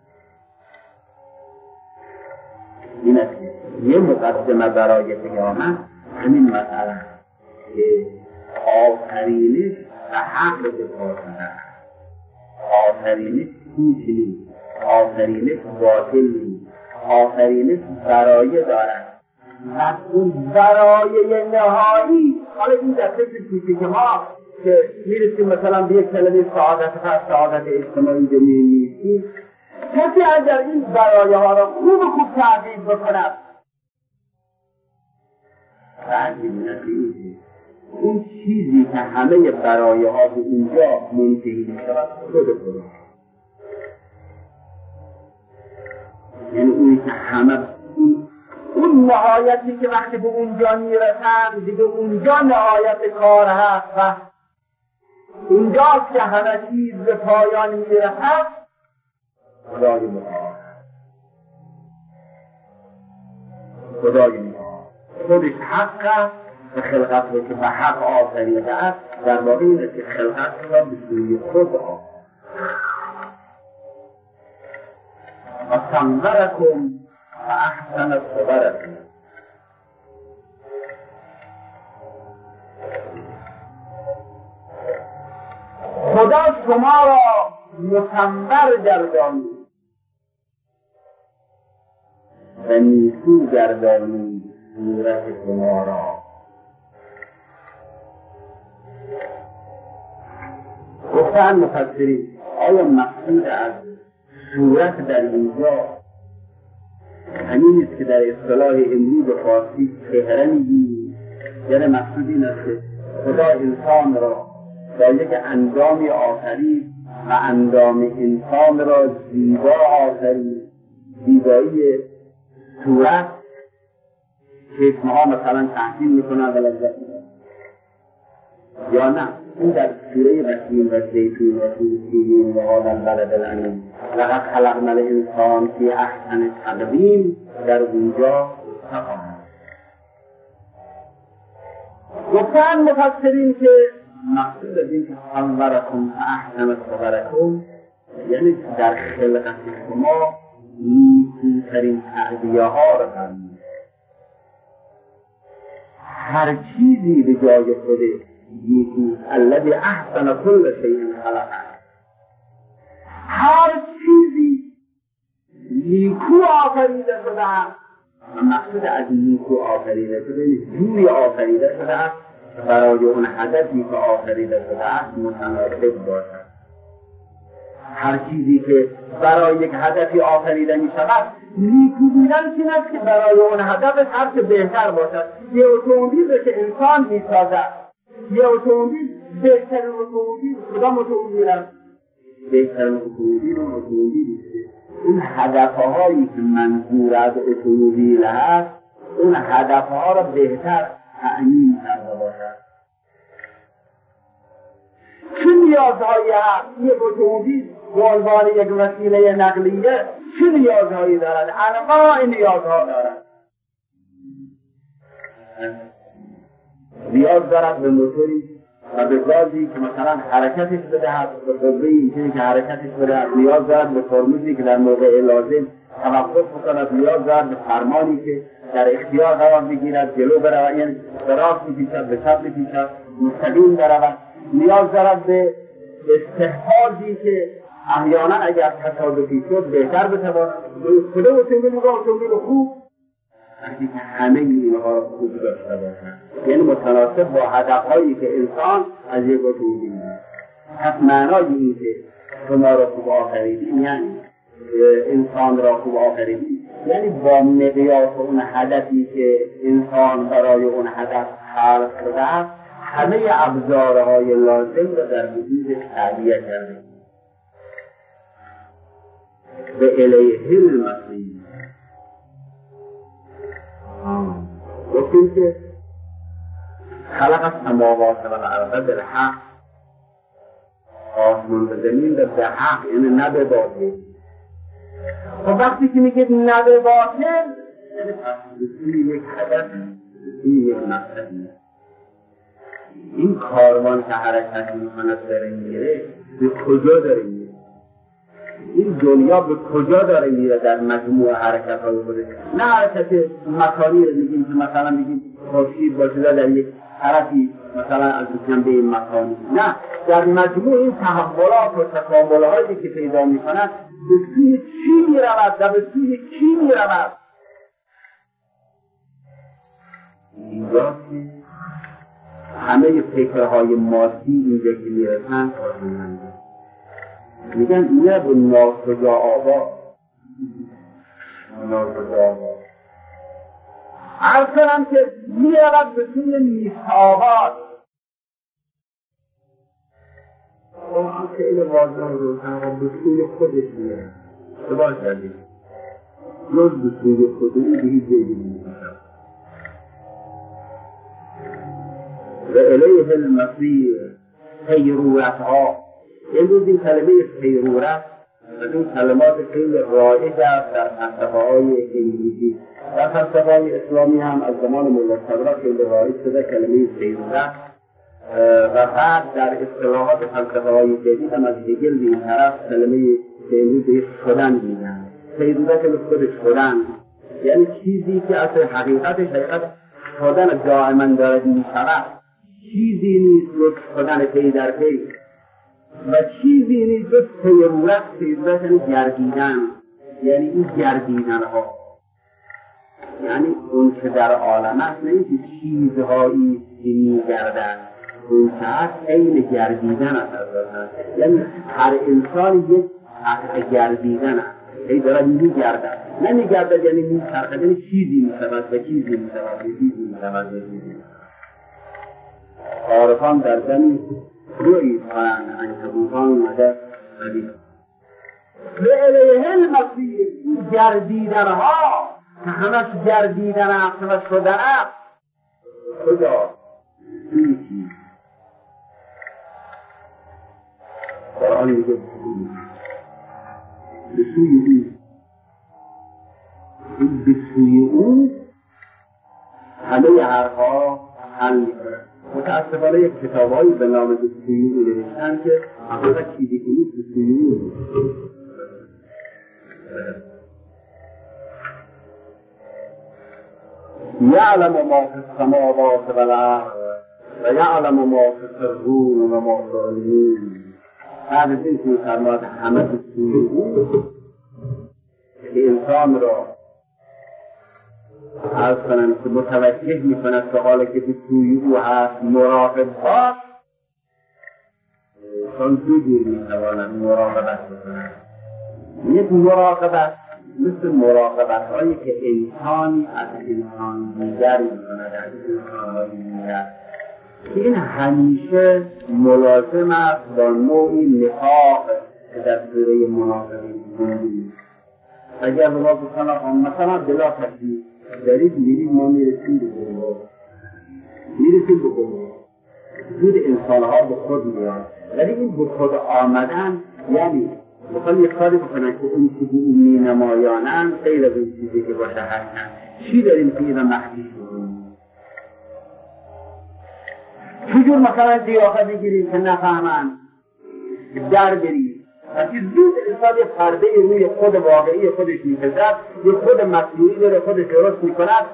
این است یه مقدمه برای قیامت همین مسئله که آفرینش به حق بپاسده، آفرینش هیچ نیست، آفرینش باطل نیست، آفرینش برایه دارد و اون برایه نهایی. حالا این در فکر چیزی که ما که میرسیم مثلا به یک کلمه سعادت پس سعادت اجتماعی جمعی نیستیم، کسی اگر این برایه ها را خوب خوب تعبیر بکند تعبیر نتیجه اون چیزی که همه برایه ها به اونجا منتهی میشود خود خدا، یعنی اونی که همه اون, اون نهایتی که وقتی به اونجا میرسند دیگه اونجا نهایت کار هست و اونجاست که همه چیز به پایان میرسد. خدای متعال خدای متعال خودش حق است و خلقت رو که به حق آفریده است، در واقع اینه که خلقت را به سوی خود آفرید و صورکم و احسن صورکم. خدا شما را مصور گردانید و نیکو گردانید صورت شما را. گفتن مفسرین آیا مقصود از صورت در اینجا همین است که در اصطلاح امروز فارسی چهره میگیم، یعنی مقصود این است که خدا انسان را با یک اندامی آفرید و اندام انسان را زیبا آفرید، زیبایی صورت چشمها مثلا تحسین میکنن و لذت میکنن، یا نه این در سوره وسیم و زیتون و سوره و هذا البلد الامین لقد خلقنا الانسان فی احسن تقویم در اونجا تقام. گفتن مفسرین که مقصود از این که صورکم احسن صورکم یعنی در خلقت شما نیکوترین تعبیه ها را فرمود. هر چیزی به جای خودش نیکو، الذی احسن کل شیء خلقه، هر چیزی نیکو آفریده شده است. و مقصود از نیکو آفریده شده نیست، جوری آفریده شده است برای اون هدفی که آفریده شده است متناسب باشد. هر چیزی که برای یک هدفی آفریده می شود نیکو بودن این است که برای اون هدف هر چه بهتر باشد. یه اتومبیل رو که انسان می سازد، یه اتومبیل بهترین اتومبیل کدام اتومبیل است؟ بهترین اتومبیل اون اتومبیلی است اون هدفهایی که منظور از اتومبیل هست اون هدفها را بهتر تعیین کرده باشد. چه نیازهایی هست یک اتومبیل به عنوان یک وسیله نقلیه چه نیازهایی دارد؟ انواع نیازها دارد. نیاز دارد به موتوری و به گازی که مثلا حرکتش بدهد، به قوه اینکه که حرکتش بدهد. نیاز دارد به ترمزی که در موقع لازم توقف بکند. نیاز دارد به فرمانی که در اختیار قرار بگیرد، جلو برود، یعنی به راست بپیچد، به چپ بپیچد، مستقیم برود. نیاز دارد به استحفاظی که احیانا اگر تصادفی شد بهتر بتواند. خود اتومبیل و اتومبیل خوب وقتی که همه اینها را خوب داشته باشند، یعنی متناسب با هدفهایی که انسان از یک اتومبیل دارد. پس معنای این که شما را خوب آفریدیم یعنی انسان را خوب آفریدیم، یعنی با مقیاس اون هدفی که انسان برای اون هدف خلق شده است همه ابزارهای لازم را در وجود تهیه کرده به الیه المصیر. گفتیم که خلق السماوات والارض بالحق، آسمان و زمین را به حق، یعنی نه به باطل. خب وقتی که میگه نه به باطل یعنی پس بسیاری یک هدف، بسیاری یک مقصدی. این کاروان که حرکت میکند داره میره به کجا داره میره؟ این دنیا به کجا داره میره در مجموع حرکت های خودش؟ نه حرکت مکانی رو میگیم که مثلا میگیم خورشید باشه در یک طرفی مثلا از جنبه این مکانی، نه، در مجموع این تحولات و تکاملهایی که پیدا میکند به سوی چی میرود و به سوی کی میرود؟ اینجا که همه فکرهای مادی اینجا که میرسند آزموننده میگن یه به ناسجا آبا ناسجا آبا عرض کنم که میرود به سوی نیست آباد. اون خیلی واضح رو به سوی خودش میرد سبا کردیم جز به سوی خودش به هیچ جایی میرد و الیه المصیر. حیرورت ها امروز این کلمه حیرورت از این کلمات خیلی رایج است در فلسفه های انگلیسی. در فلسفه های اسلامی هم از زمان مولا صدرا خیلی رایج شده کلمه حیرورت و بعد در اصطلاحات فلسفه های جدید هم از هگل به این طرف کلمه که امروز بهش شدن میگن. حیرورت به خود شدن یعنی چیزی که از حقیقتش حقیقت شدن دائما دارد میشود، چیزی نیست جز شدن پی در پی و چیزی نیست جز حیرورت. حیرورت یعنی گردیدن، یعنی این گردیدن ها، یعنی اون که در عالم است نه اینکه چیزهایی که میگردن، اون که هست عین گردیدن است. یعنی هر انسان یک حق گردیدن است، ای دارد میگردد، نه میگردد یعنی میچرخد، یعنی چیزی میشود و چیزی میشود و چیزی میشود و چیزی. عارفان در زمین روی کنند عنکبوتان اومده ندید به الیه المصیر. این گردیدن ها که همش گردیدن است و شدن است کجا؟ بیشی قرآن میگه به سوی او، این به سوی او همه حرفها حل میکنه. متاسفانه یک کتاب‌هایی به نام به سوی او نوشتن که همه چیزی که نیست به سوی او. یعلم ما فی السماوات والارض و یعلم ما فی السرون و ما تعلنون. بعد از این که فرماد همه به سوی او که انسان را عرض کنم که متوجه می کند که حالا که به سوی او هست مراقب باش، چون دو جور می توانند مراقبت بکنند. یک مراقبت مثل مراقبت هایی که انسانی از انسان دیگر می کند، از انسان های دیگر، که این همیشه ملازم است با نوعی نفاق که در سوره منافقین می‌بینیم. اگر به ما بکنم مثلا بلا تکلیف دارید میرید ما میرسیم به گروه میرسیم به گروه زود انسانها به خود میاد. ولی این به خود آمدن یعنی بخوام یک کاری بکنن که اون چیزی این می نمایانن غیر از اون چیزی که باشه هستن. چی داریم که اینا مخفی شدیم؟ چجور مثلا دیاقه بگیریم که نفهمن در بریم وقتی زود انسان یه پرده روی خود واقعی خودش میکشد، یه خود مطلوعی داره خودش درست میکند.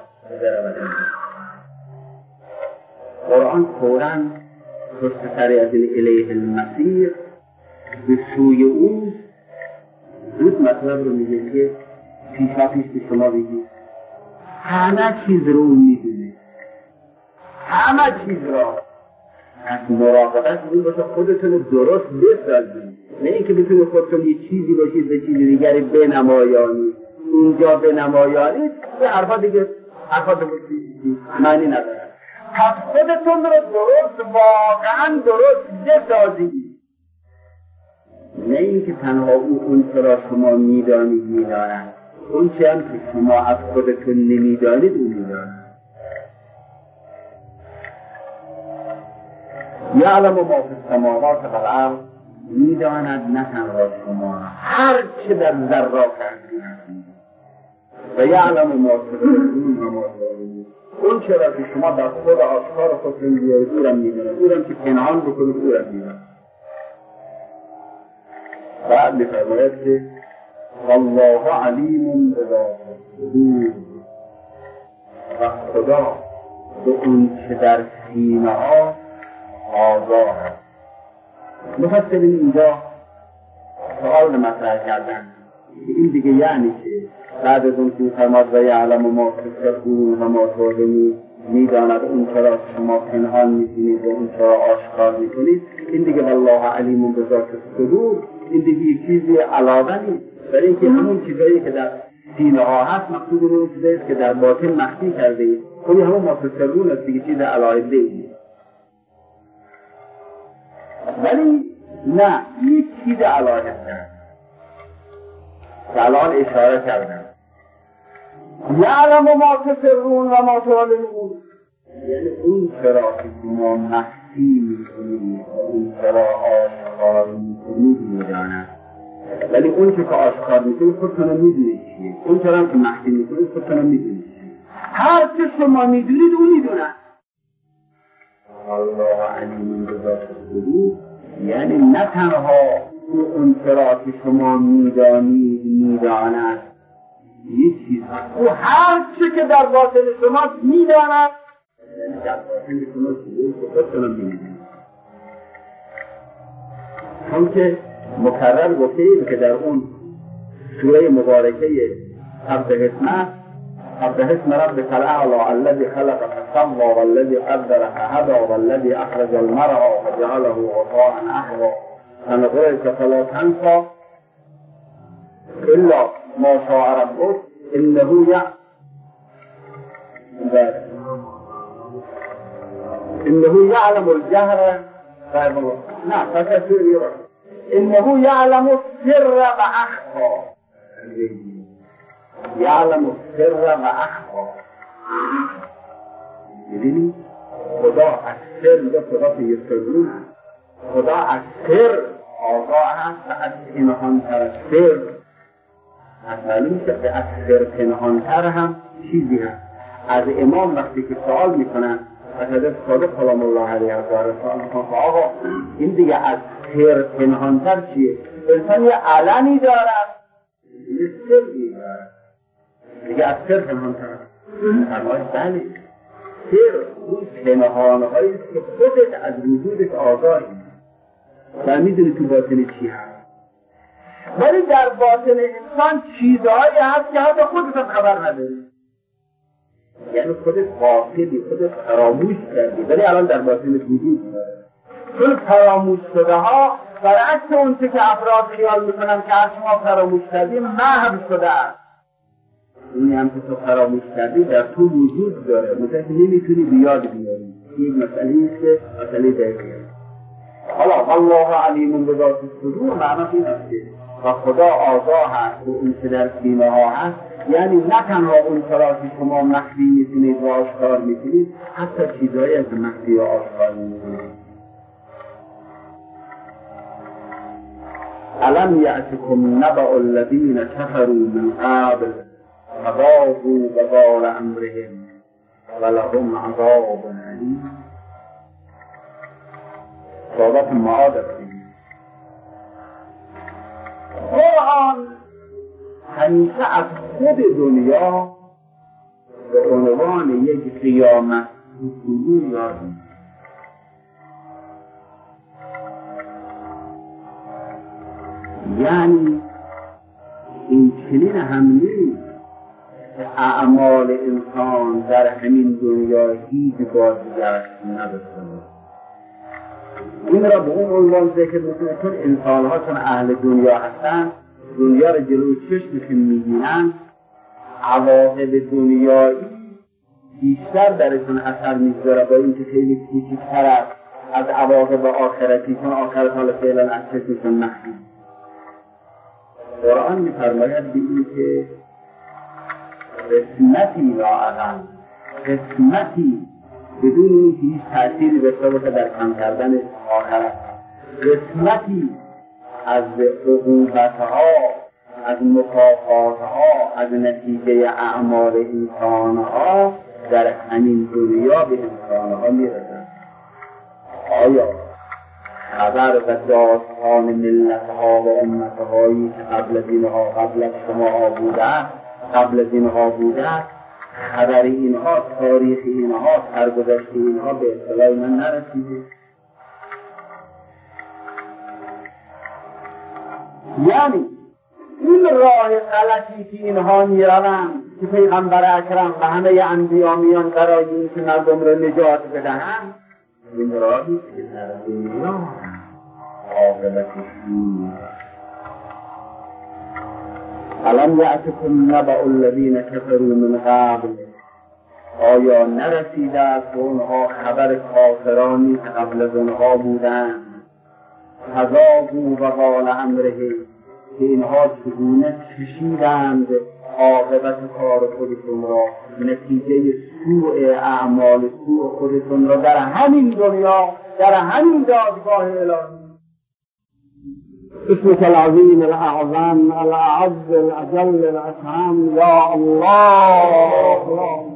قرآن فوراً پشت سر از این الیه المسیر به سوی او زود مطلب رو میگه که پیشا پیش به شما بگید همه چیز رو میدونه، همه چیز را از مراقبت این باشه خودتون رو درست بسازید، نه اینکه بتونید خودتون یه چیزی باشید به چیز دیگری بنمایانید. اینجا بنمایانید به حرفا دیگه حرفا دیگه معنی نداره. پس خودتون رو درست واقعا درست بسازید، نه اینکه تنها او اون چرا شما میدانید میدانند، اون چه هم که شما از خودتون نمیدانید او میدانند. یعلم ما فی السماوات و الارض، میداند نه تنها شما، هر چه در ذرات هستید. و یعلم ما تبدون و ما تظهرون، اون چرا که شما در خود آشکار خودتون بیارید او را میداند، او را که پنهان بکنید او را میداند. بعد می‌فرماید که والله علیم بذات الصدور، و خدا به اون چه در سینه ها آگاه است. مفسرین اینجا سوال مطرح کردن این دیگه یعنی که بعد از اون که فرماد و یعلم ما تسرون و ما تعلنون، میداند اون چرا شما پنهان میکنید و اون چرا آشکار میکنید، این دیگه والله علیم بذات الصدور این دیگه یک چیزی علاوه نیست، برای اینکه همون چیزایی که در سینه ها هست مقصود اون چیزایی که در باطن مخفی کرده اید، خودی همون ما تسرون است دیگه، چیز علاوه نیست. ولی نه، یک چیز علاوه کرد که الان اشاره کردن یعلم ما تسرون و ما تعلنون، یعنی اون چرا که شما مخفی میکنید اون چرا آشکار میکنید میداند. ولی اون که آشکار میکنید خودتون میدونید چیه، اون چرا که مخفی میکنید خودتون میدونید چیه. هر چه شما میدونید اون میدونند. الله علیم بذات الصدور یعنی نه تنها اون چرا که شما میدانید میداند یک چیز هست، او هر چه که در باطن شما میداند در باطن شما چیزی که خودتون میدونید. چون که مکرر گفتیم که در اون سوره مبارکه سبح اسمه سبح اسم ربک الاعلی الذی خلق فسوی والذی قدر فهدی والذی اخرج المرعى فجعله غثاء احوى سنقرئك فلا تنسى الا ما شاء ربک انه یعلم انه یعلم الجهر نه فقط انه یعلم السر و اخفی، یعلم السر و اخفی. ببینید خدا از سر میگه خدا که یسرون، خدا از سر آگاه هست و از پنهانتر سر از معلوم شد که از سر پنهانتر هم چیزی هست. از امام وقتی که سوال میکنن از حضرت صادق سلام الله علیه و سلم آقا این دیگه از سر پنهانتر چیه؟ انسان یه علمی دارد یه سری دارد دیگه از سر پنهانتر فرمایش بله سر اون پنهانهایی که خودت از وجودش آگاهی و میدونی تو باطن چی هست. ولی در باطن انسان چیزهایی هست که حتی خودت هم خبر نداری، یعنی خودت غافلی، خودت فراموش کردی، ولی الان در باطن وجود داره. چون فراموش شده ها برعکس اون چه که افراد خیال میکنن که از شما فراموش کردی محو شده است. اونی هم که تو فراموش کردی در تو وجود داره، مثلا نمیتونی بیاد بیاری. این مسئله است که مسئله دقیقه. حالا والله علیم بذات الصدور معنی این است که و خدا آگاه هست و اون که در سینه ها هست، یعنی نه تنها اون چرا که شما مخفی میتونید و آشکار میتونید، حتی چیزهایی از مخفی و آشکار میتونید. الم یأتکم نبأ الذین کفروا من قبل فذاقوا وبال امرهم ولهم عذاب علیم. صحبت معاد کنید. قرآن همیشه از خود دنیا به عنوان یک قیامت حضوری یاد می‌کنه. یعنی این چنین هم نیست که اعمال انسان در همین دنیا هیچ بازگشت نداشته. این را به اون عنوان ذکر میکنه چون انسان ها چون اهل دنیا هستن، دنیا را جلوی چشمشون میبینن، عواقب دنیایی بیشتر درشون اثر میگذاره با اینکه خیلی کوچکتر است از عواقب آخرتی، چون آخرت حالا فعلا از چشمشون مخفی. قرآن می‌فرماید به این که قسمتی لااقل قسمتی بدون این هیچ تأثیری داشته باشه در کم کردن آخرت، قسمتی از عقوبت‌ها، از مکافات‌ها، از نتیجه اعمال انسان‌ها در همین دنیا به انسان‌ها می‌رسد. آیا خبر و داستان ملت‌ها و امت‌هایی که قبل از اینها قبل از شما بوده قبل از اینها بوده خبر اینها، تاریخ اینها، سرگذشت اینها به اطلاع من نرسیده؟ یعنی این راه غلطی که اینها میروند که پیغمبر اکرم و همه انبیا میان برای این که مردم را نجات بدهند، این راهی که در دنیا عاقبتش نیست. الم یأتکم نبأ الذین کفروا من قبل، آیا نرسیده است به اونها خبر کافرانی که قبل از اونها بودند؟ فذاقوا وبال امرهم، که اینها چگونه چشیدند عاقبت کار خودشون را، نتیجه سوء اعمال سوء خودشون را در همین دنیا، در همین دادگاه الهی. اسمك العظیم الاعظم الاعز الاجل الاکرم یا الله.